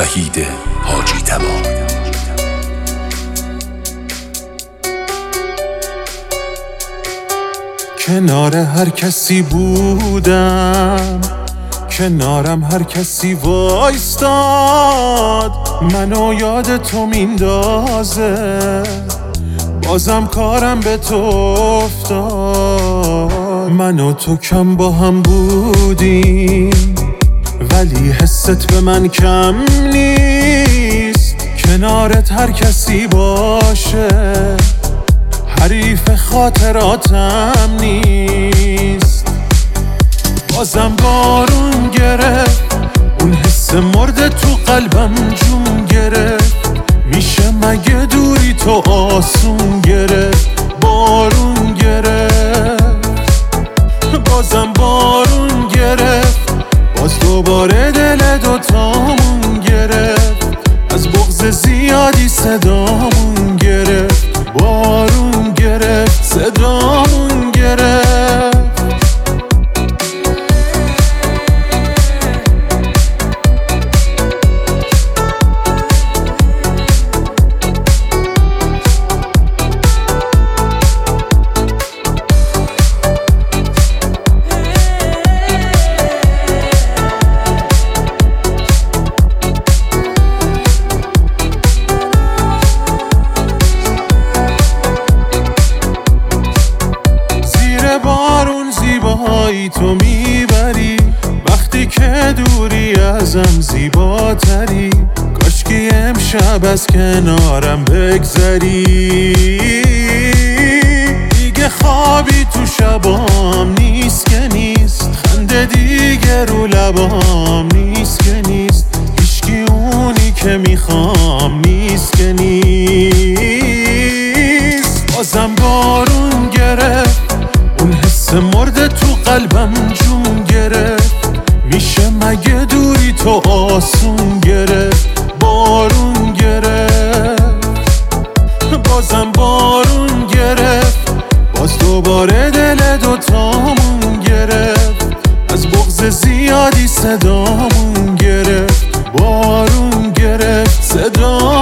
وحید حاجی طبا. کنار هر کسی بودم، کنارم هر کسی وایستاد، منو یاد تو میندازه، بازم کارم به تو افتاد. من و تو کم با هم بودیم ولی حست به من کم نیست. کنارت هر کسی باشه حریف خاطراتم نیست. بازم بارون گرفت، اون حس مرده تو قلبم جون گرفت. میشه مگه دوری تو آسون گرفت؟ بارون گرفت، بازم بارون گرفت، باز دوباره دل دوتامون گرفت. از بغض زیادی صدامون گرفت، بارون گرفت، صدامون گرفت. بارون زیبایی تو میبری، وقتی که دوری ازم زیباتری. کاشکی امشب از کنارم بگذری، دیگه خوابی تو شبام نیست که نیست، خنده دیگه رو لبام نیست که نیست، هیچکی اونی که میخوام نیست که نیست. بازم بارون گرفت، اون حس مرده تو قلبم جون گرفت. میشه مگه دوری تو آسون گرفت؟ بارون گرفت، بازم بارون گرفت، باز دوباره دل دوتامون گرفت. از بغض زیادی صدامون گرفت، بارون گرفت، صدامون